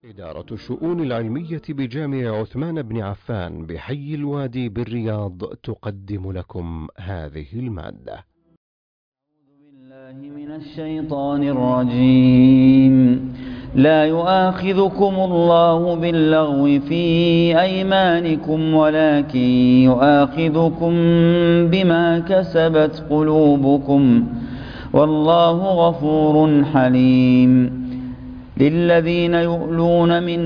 إدارة الشؤون العلمية بجامع عثمان بن عفان بحي الوادي بالرياض تقدم لكم هذه المادة. أعوذ بالله من الشيطان الرجيم. لا يؤاخذكم الله باللغو في أيمانكم ولكن يؤاخذكم بما كسبت قلوبكم والله غفور حليم. للذين يؤلون من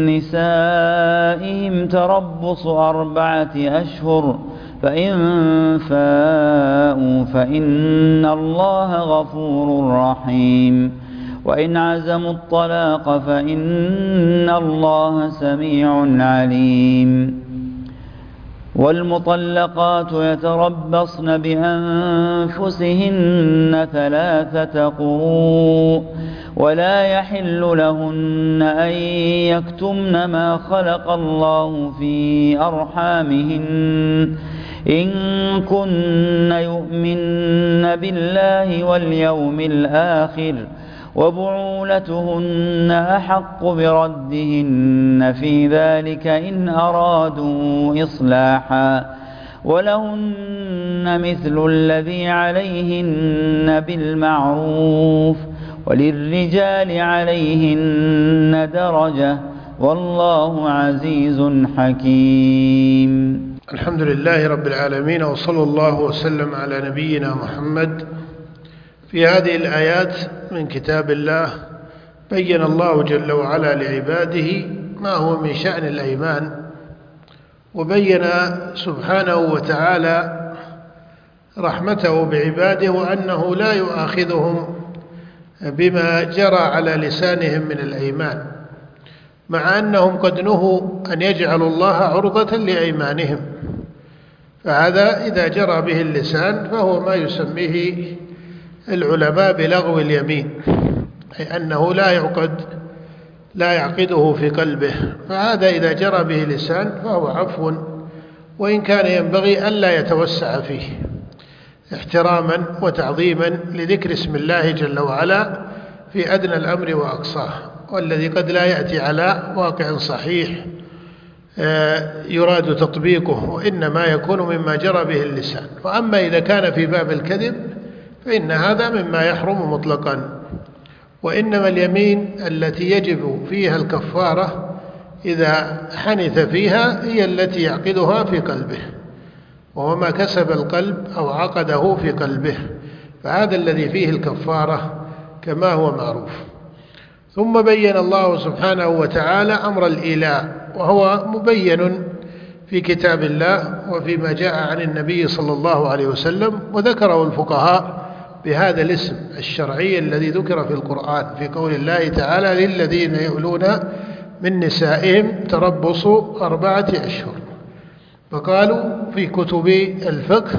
نسائهم تربص 4 أشهر فإن فاءوا فإن الله غفور رحيم. وإن عزموا الطلاق فإن الله سميع عليم. والمطلقات يتربصن بأنفسهن 3 قروء ولا يحل لهن أن يكتمن ما خلق الله في أرحامهن إن كن يؤمن بالله واليوم الآخر وبعولتهن أحق بردهن في ذلك إن أرادوا إصلاحا ولهن مثل الذي عليهن بالمعروف وللرجال عليهن درجة والله عزيز حكيم. الحمد لله رب العالمين، وصلى الله وسلم على نبينا محمد. في هذه الآيات من كتاب الله بين الله جل وعلا لعباده ما هو من شأن الأيمان، وبين سبحانه وتعالى رحمته بعباده وأنه لا يؤاخذهم بما جرى على لسانهم من الأيمان، مع أنهم قد نهوا أن يجعلوا الله عرضة لأيمانهم، فهذا إذا جرى به اللسان فهو ما يسميه العلماء بلغو اليمين، أي أنه لا يعقده في قلبه، فهذا إذا جرى به اللسان فهو عفو، وإن كان ينبغي ألا يتوسع فيه احتراما وتعظيما لذكر اسم الله جل وعلا في أدنى الأمر وأقصاه، والذي قد لا يأتي على واقع صحيح يراد تطبيقه، وإنما يكون مما جرى به اللسان. وأما إذا كان في باب الكذب فإن هذا مما يحرم مطلقا. وإنما اليمين التي يجب فيها الكفارة إذا حنث فيها هي التي يعقدها في قلبه، وهو ما كسب القلب أو عقده في قلبه، فهذا الذي فيه الكفارة كما هو معروف. ثم بين الله سبحانه وتعالى أمر الإيلاء، وهو مبين في كتاب الله وفيما جاء عن النبي صلى الله عليه وسلم، وذكره الفقهاء بهذا الاسم الشرعي الذي ذكر في القرآن في قول الله تعالى: للذين يؤلون من نسائهم تربص 4 أشهر. فقالوا في كتب الفقه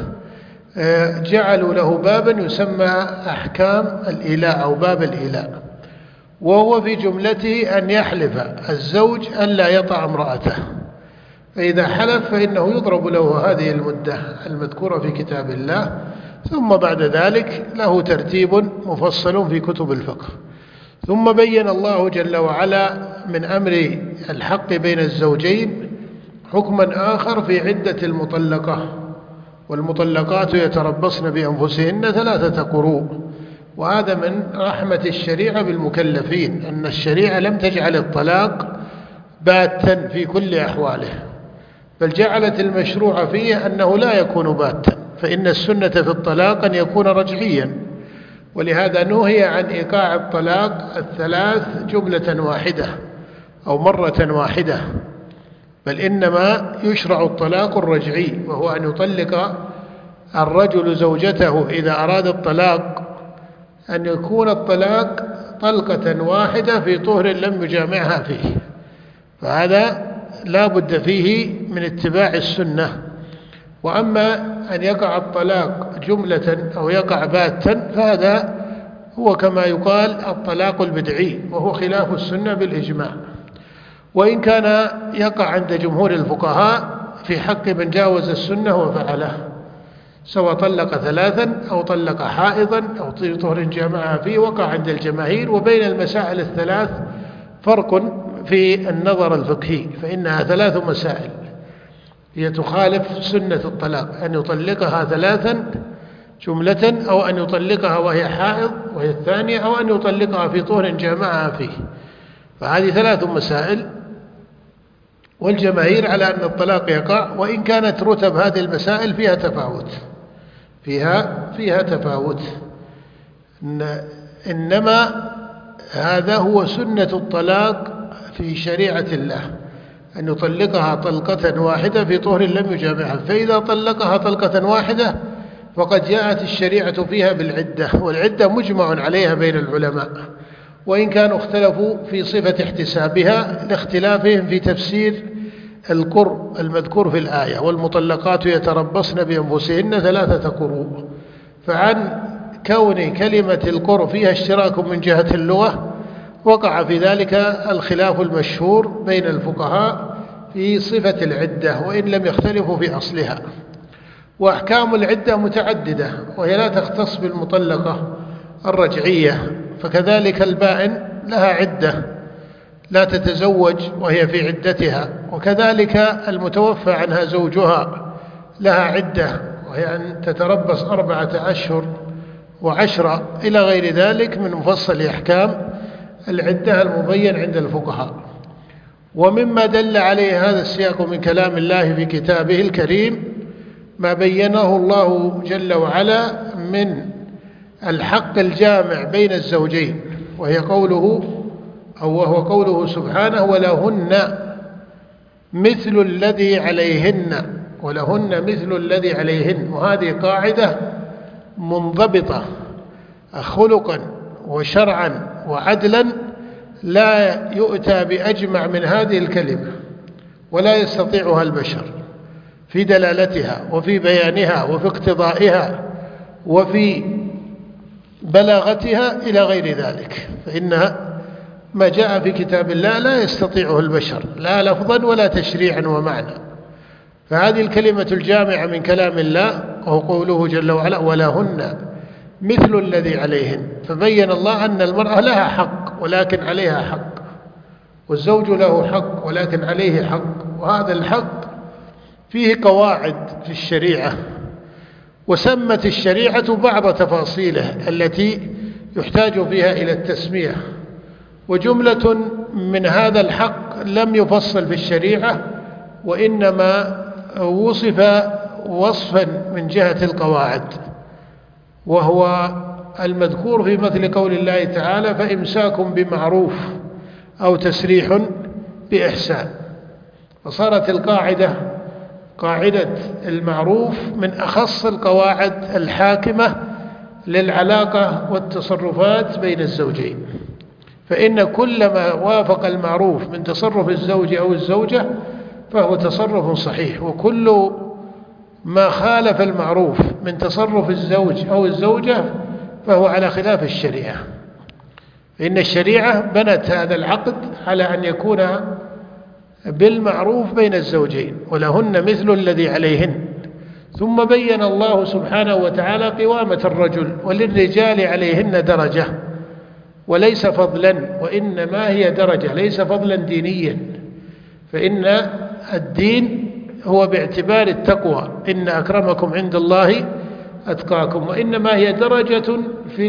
جعلوا له بابا يسمى أحكام الإيلاء أو باب الإيلاء، وهو في جملته أن يحلف الزوج ألا يطأ امرأته، فإذا حلف فإنه يضرب له هذه المدة المذكورة في كتاب الله، ثم بعد ذلك له ترتيب مفصل في كتب الفقه. ثم بين الله جل وعلا من أمر الحق بين الزوجين حكما آخر في عدة المطلقة: والمطلقات يتربصن بأنفسهن 3 قروء. وهذا من رحمة الشريعة بالمكلفين، أن الشريعة لم تجعل الطلاق باتا في كل أحواله، بل جعلت المشروع فيه أنه لا يكون باتا، فإن السنة في الطلاق أن يكون رجعيا، ولهذا نهي عن إيقاع الطلاق 3 جملة واحدة أو مرة واحدة، بل إنما يشرع الطلاق الرجعي، وهو أن يطلق الرجل زوجته إذا أراد الطلاق أن يكون الطلاق طلقة واحدة في طهر لم يجامعها فيه، فهذا لا بد فيه من اتباع السنة. وأما أن يقع الطلاق جملة أو يقع باتا فهذا هو كما يقال الطلاق البدعي، وهو خلاف السنة بالإجماع. وإن كان يقع عند جمهور الفقهاء في حق من جاوز السنة وفعله، سواء طلق 3 أو طلق حائضا أو طهر جامعها فيه، وقع عند الجماهير. وبين المسائل الثلاث فرق في النظر الفقهي، فإنها 3 مسائل هي تخالف سنة الطلاق، أن يطلقها 3 جملة، أو أن يطلقها وهي حائض وهي الثانية، أو أن يطلقها في طهر جامعها فيه. فهذه 3 مسائل، والجماهير على أن الطلاق يقع، وإن كانت رتب هذه المسائل فيها تفاوت، إنما هذا هو سنة الطلاق في شريعة الله، أن يطلقها طلقة واحدة في طهر لم يجامعها. فإذا طلقها طلقة واحدة فقد جاءت الشريعة فيها بالعدة، والعدة مجمع عليها بين العلماء، وإن كانوا اختلفوا في صفة احتسابها لاختلافهم في تفسير القرء المذكور في الآية: والمطلقات يتربصن بأنفسهن 3 قروء. فعن كون كلمة القرء فيها اشتراك من جهة اللغة وقع في ذلك الخلاف المشهور بين الفقهاء في صفة العدة، وإن لم يختلفوا في أصلها. وأحكام العدة متعددة، وهي لا تختص بالمطلقة الرجعية، فكذلك البائن لها عدة لا تتزوج وهي في عدتها، وكذلك المتوفى عنها زوجها لها عدة، وهي أن تتربص 4 أشهر و10 إلى غير ذلك من مفصل أحكام العدة المبين عند الفقهاء. ومما دل عليه هذا السياق من كلام الله في كتابه الكريم ما بينه الله جل وعلا من الحق الجامع بين الزوجين، وهو قوله سبحانه: ولهن مثل الذي عليهن. وهذه قاعدة منضبطة خلقا وشرعا وعدلا، لا يؤتى بأجمع من هذه الكلمة ولا يستطيعها البشر في دلالتها وفي بيانها وفي اقتضائها وفي بلاغتها إلى غير ذلك، فإنها ما جاء في كتاب الله لا يستطيعه البشر لا لفظا ولا تشريعا ومعنى. فهذه الكلمة الجامعة من كلام الله وهو قوله جل وعلا: ولهن مثل الذي عليهن. فبين الله أن المرأة لها حق ولكن عليها حق، والزوج له حق ولكن عليه حق، وهذا الحق فيه قواعد في الشريعة، وسمت الشريعة بعض تفاصيله التي يحتاج فيها إلى التسمية، وجملة من هذا الحق لم يفصل في الشريعة، وإنما وصف وصفا من جهة القواعد، وهو المذكور في مثل قول الله تعالى: فإمساك بمعروف أو تسريح بإحسان. فصارت قاعدة المعروف من أخص القواعد الحاكمة للعلاقة والتصرفات بين الزوجين، فإن كل ما وافق المعروف من تصرف الزوج أو الزوجة فهو تصرف صحيح، وكل ما خالف المعروف من تصرف الزوج أو الزوجة فهو على خلاف الشريعة. فإن الشريعة بنت هذا العقد على أن يكون بالمعروف بين الزوجين، ولهن مثل الذي عليهن. ثم بين الله سبحانه وتعالى قوامة الرجل، وللرجال عليهن درجة وليس فضلا، وإنما هي درجة ليس فضلا دينيا، فإن الدين هو باعتبار التقوى: إن أكرمكم عند الله أتقاكم. وإنما هي درجة في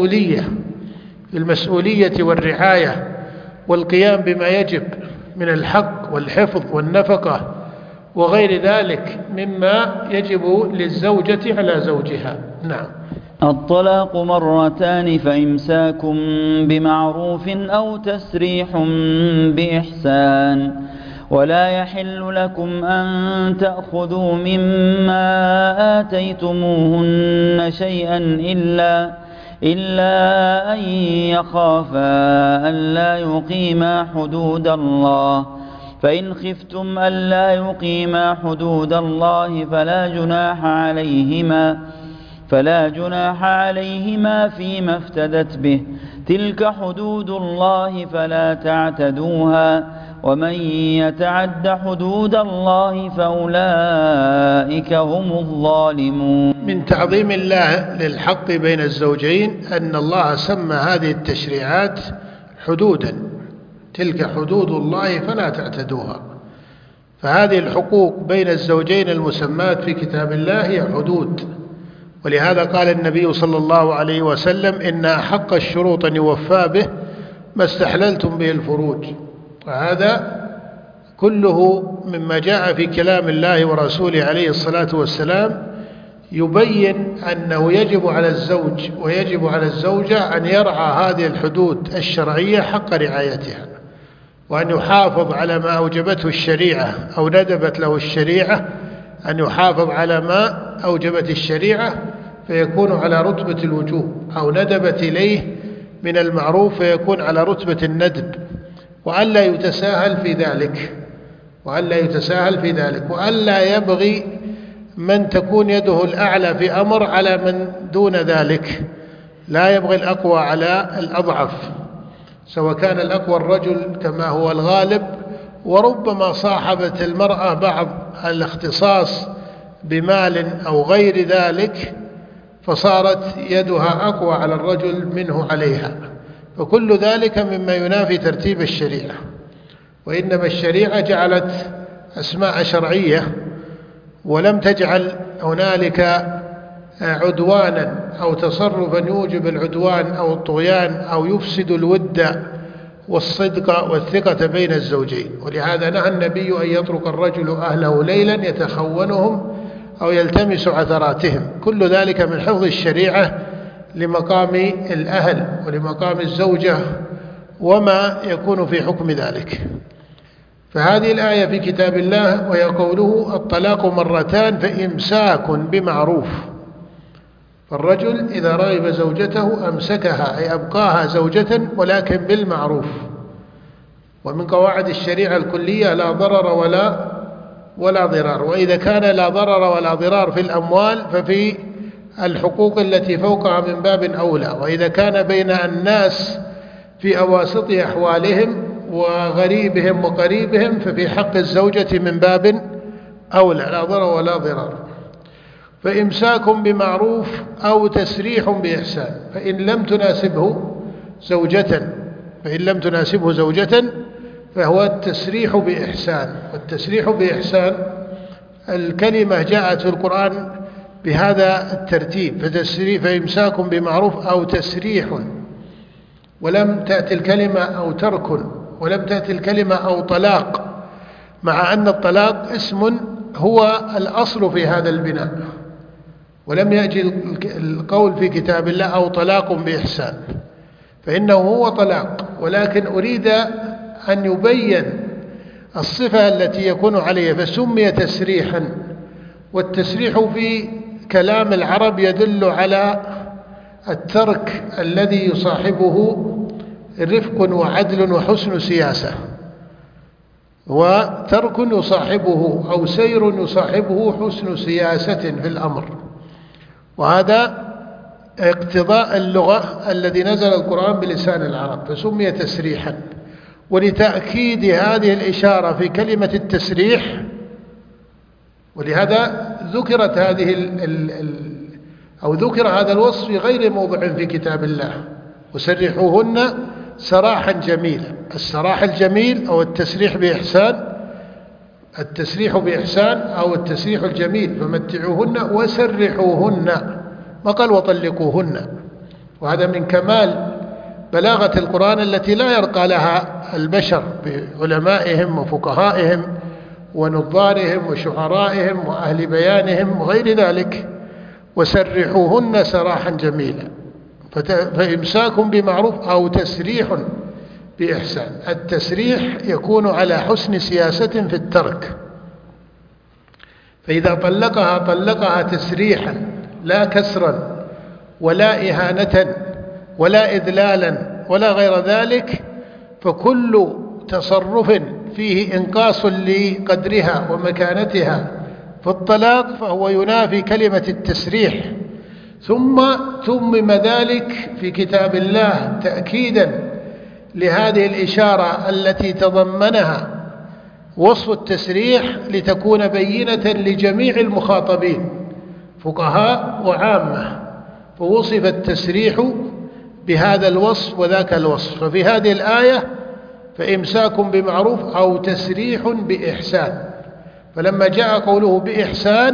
المسؤولية والرعاية والقيام بما يجب من الحق والحفظ والنفقة وغير ذلك مما يجب للزوجة على زوجها. نعم. الطلاق مرتان، فإمساك بمعروف أو تسريح بإحسان. ولا يحل لكم أن تأخذوا مما آتيتموهن شيئا إلا أن يخافا ألا يقيما حدود الله، فإن خفتم ألا يقيما حدود الله فلا جناح عليهما فيما افتدت به، تلك حدود الله فلا تعتدوها، ومن يتعد حدود الله فأولئك هم الظالمون. من تعظيم الله للحق بين الزوجين أن الله سمى هذه التشريعات حدودا، تلك حدود الله فلا تعتدوها. فهذه الحقوق بين الزوجين المسمات في كتاب الله هي حدود، ولهذا قال النبي صلى الله عليه وسلم: إن أحق الشروط أن يوفى به ما استحللتم به الفروج. وهذا كله مما جاء في كلام الله ورسوله عليه الصلاة والسلام يبين أنه يجب على الزوج ويجب على الزوجة أن يرعى هذه الحدود الشرعية حق رعايتها، وأن يحافظ على ما أوجبته الشريعة أو ندبت له الشريعة، أن يحافظ على ما أوجبت الشريعة فيكون على رتبة الوجوب، أو ندبت إليه من المعروف فيكون على رتبة الندب، وألا يتساهل في ذلك، وألا يبغي من تكون يده الأعلى في أمر على من دون ذلك، لا يبغي الأقوى على الأضعف، سواء كان الأقوى الرجل كما هو الغالب. وربما صاحبت المرأة بعض الاختصاص بمال أو غير ذلك فصارت يدها أقوى على الرجل منه عليها، فكل ذلك مما ينافي ترتيب الشريعة. وإنما الشريعة جعلت أسماء شرعية ولم تجعل هنالك عدوانا أو تصرفا يوجب العدوان أو الطغيان أو يفسد الود والصدق والثقة بين الزوجين. ولهذا نهى النبي أن يترك الرجل أهله ليلا يتخونهم أو يلتمس عثراتهم، كل ذلك من حفظ الشريعة لمقام الأهل ولمقام الزوجة وما يكون في حكم ذلك. فهذه الآية في كتاب الله وهي قوله: الطلاق مرتان فإمساك بمعروف. فالرجل إذا رغب زوجته أمسكها، أي أبقاها زوجة ولكن بالمعروف. ومن قواعد الشريعة الكلية لا ضرر ولا ضرار. وإذا كان لا ضرر ولا ضرار في الأموال ففي الحقوق التي فوقها من باب أولى. وإذا كان بين الناس في أواسط أحوالهم وغريبهم وقريبهم ففي حق الزوجة من باب أولى، لا ضرر ولا ضرار. فإمساك بمعروف أو تسريح بإحسان. فإن لم تناسبه زوجة فهو التسريح بإحسان. والتسريح بإحسان الكلمة جاءت في القرآن بهذا الترتيب: فإمساك بمعروف أو تسريح، ولم تأتي الكلمة أو ترك، ولم تأتي الكلمة أو طلاق، مع أن الطلاق اسم هو الأصل في هذا البناء. ولم يأتي القول في كتاب الله أو طلاق بإحسان، فإنه هو طلاق، ولكن أريد أن يبين الصفة التي يكون عليها فسمي تسريحا. والتسريح في كلام العرب يدل على الترك الذي يصاحبه رفق وعدل وحسن سياسة، وترك يصاحبه أو سير يصاحبه حسن سياسة في الأمر. وهذا اقتضاء اللغة الذي نزل القرآن بلسان العرب فسمي تسريحا. ولتأكيد هذه الإشارة في كلمة التسريح، ولهذا ذكرت ذكر هذا الوصف في غير موضع في كتاب الله: وسرحوهن سراحا جميلا. السراح الجميل أو التسريح بإحسان أو التسريح الجميل، فمتعوهن وسرحوهن، ما قال وطلقوهن. وهذا من كمال بلاغة القرآن التي لا يرقى لها البشر بعلمائهم وفقهائهم ونظارهم وشعرائهم وأهل بيانهم وغير ذلك. وسرحوهن سراحا جميلا. فإمساك بمعروف أو تسريح بإحسان. التسريح يكون على حسن سياسة في الترك، فإذا طلقها تسريحا لا كسرا ولا إهانة ولا إذلالا ولا غير ذلك، فكل تصرف فيه إنقاص لقدرها ومكانتها في الطلاق فهو ينافي كلمة التسريح. ثم تمم ذلك في كتاب الله تأكيدا لهذه الإشارة التي تضمنها وصف التسريح لتكون بينة لجميع المخاطبين فقهاء وعامة، فوصف التسريح بهذا الوصف وذاك الوصف. ففي هذه الآية فإمساك بمعروف أو تسريح بإحسان. فلما جاء قوله بإحسان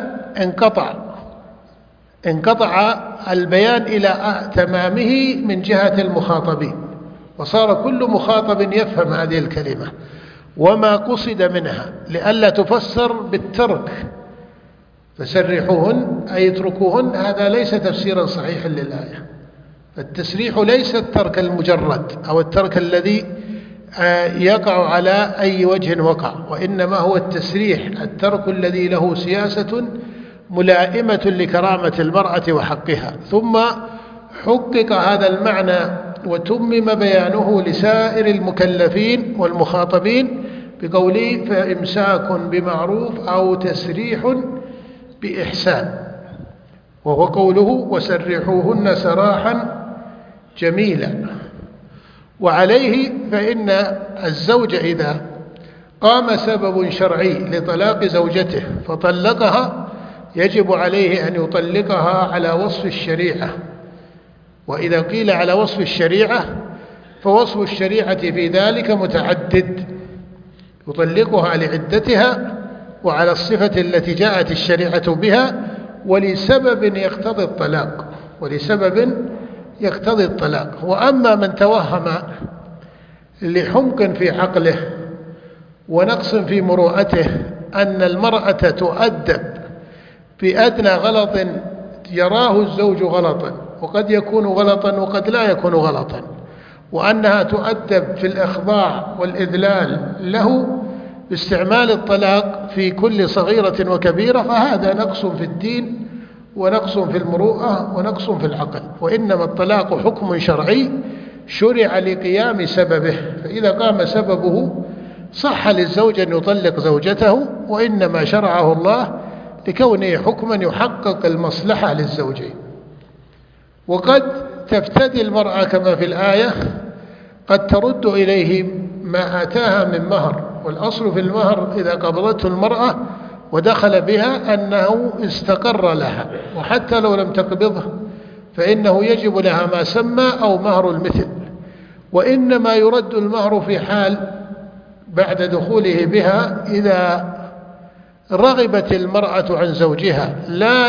انقطع البيان إلى تمامه من جهة المخاطبين، وصار كل مخاطب يفهم هذه الكلمة وما قصد منها، لئلا تفسر بالترك. فسرحوهن أي اتركوهن، هذا ليس تفسيرا صحيحا للآية. التسريح ليس الترك المجرد أو الترك الذي يقع على أي وجه وقع، وإنما هو التسريح، الترك الذي له سياسة ملائمة لكرامة المرأة وحقها. ثم حقق هذا المعنى وتمم بيانه لسائر المكلفين والمخاطبين بقوله فإمساك بمعروف أو تسريح بإحسان، وهو قوله وسرحوهن سراحا جميلا. وعليه فإن الزوج إذا قام سبب شرعي لطلاق زوجته فطلقها يجب عليه أن يطلقها على وصف الشريعة. وإذا قيل على وصف الشريعة فوصف الشريعة في ذلك متعدد، يطلقها لعدتها وعلى الصفة التي جاءت الشريعة بها ولسبب يقتضي الطلاق. وأما من توهم لحمق في عقله ونقص في مروءته أن المرأة تؤدب بأدنى غلط يراه الزوج غلطا، وقد يكون غلطا وقد لا يكون غلطا، وأنها تؤدب في الإخضاع والإذلال له باستعمال الطلاق في كل صغيرة وكبيرة، فهذا نقص في الدين ونقص في المروءة ونقص في العقل. وإنما الطلاق حكم شرعي شرع لقيام سببه، فإذا قام سببه صح للزوج أن يطلق زوجته، وإنما شرعه الله لكونه حكما يحقق المصلحة للزوجين. وقد تفتدي المرأة كما في الآية، قد ترد إليه ما آتاها من مهر، والأصل في المهر إذا قبضته المرأة ودخل بها أنه استقر لها، وحتى لو لم تقبضه فإنه يجب لها ما سمى أو مهر المثل. وإنما يرد المهر في حال بعد دخوله بها إذا رغبت المرأة عن زوجها، لا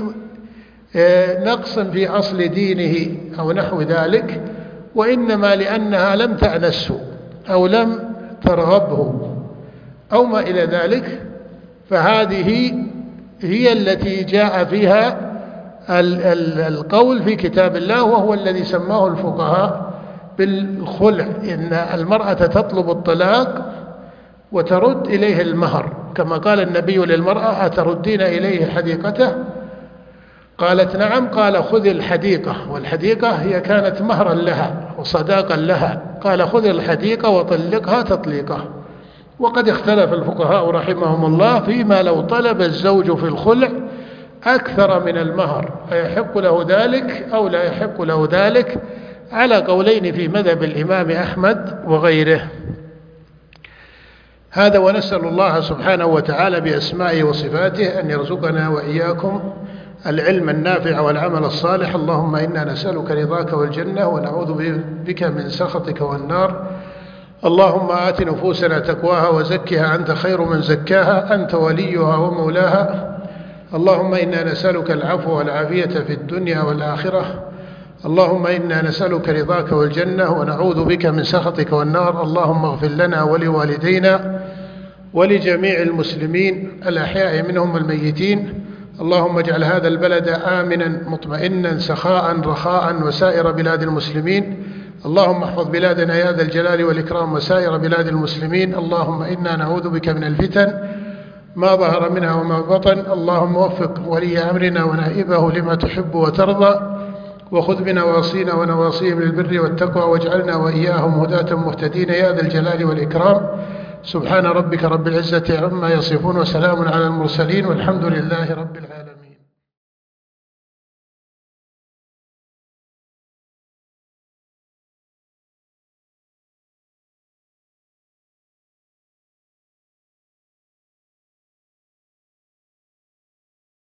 لنقص في أصل دينه أو نحو ذلك، وإنما لأنها لم تأنسه أو لم ترغبه أو ما إلى ذلك. فهذه هي التي جاء فيها القول في كتاب الله، وهو الذي سماه الفقهاء بالخلع، إن المرأة تطلب الطلاق وترد إليه المهر، كما قال النبي للمرأة أتردين إليه حديقته؟ قالت نعم. قال خذ الحديقة، والحديقة هي كانت مهرا لها وصداقا لها، قال خذ الحديقة وطلقها تطليقه. وقد اختلف الفقهاء رحمهم الله فيما لو طلب الزوج في الخلع أكثر من المهر أيحق له ذلك أو لا يحق له ذلك، على قولين في مذهب الإمام أحمد وغيره. هذا، ونسأل الله سبحانه وتعالى بأسمائه وصفاته أن يرزقنا وإياكم العلم النافع والعمل الصالح. اللهم إنا نسألك رضاك والجنة ونعوذ بك من سخطك والنار. اللهم آت نفوسنا تقواها وزكها أنت خير من زكاها، أنت وليها ومولاها. اللهم إنا نسألك العفو والعافية في الدنيا والآخرة. اللهم إنا نسألك رضاك والجنة ونعوذ بك من سخطك والنار. اللهم اغفر لنا ولوالدينا ولجميع المسلمين الأحياء منهم والميتين. اللهم اجعل هذا البلد آمنا مطمئنا سخاء رخاء وسائر بلاد المسلمين. اللهم احفظ بلادنا يا ذا الجلال والإكرام وسائر بلاد المسلمين. اللهم إنا نعوذ بك من الفتن ما ظهر منها وما بطن. اللهم وفق ولي أمرنا ونائبه لما تحب وترضى، وخذ بنواصينا ونواصيهم للبر والتقوى، واجعلنا وإياهم هداة مهتدين يا ذا الجلال والإكرام. سبحان ربك رب العزة عما يصفون وسلام على المرسلين والحمد لله رب العالمين.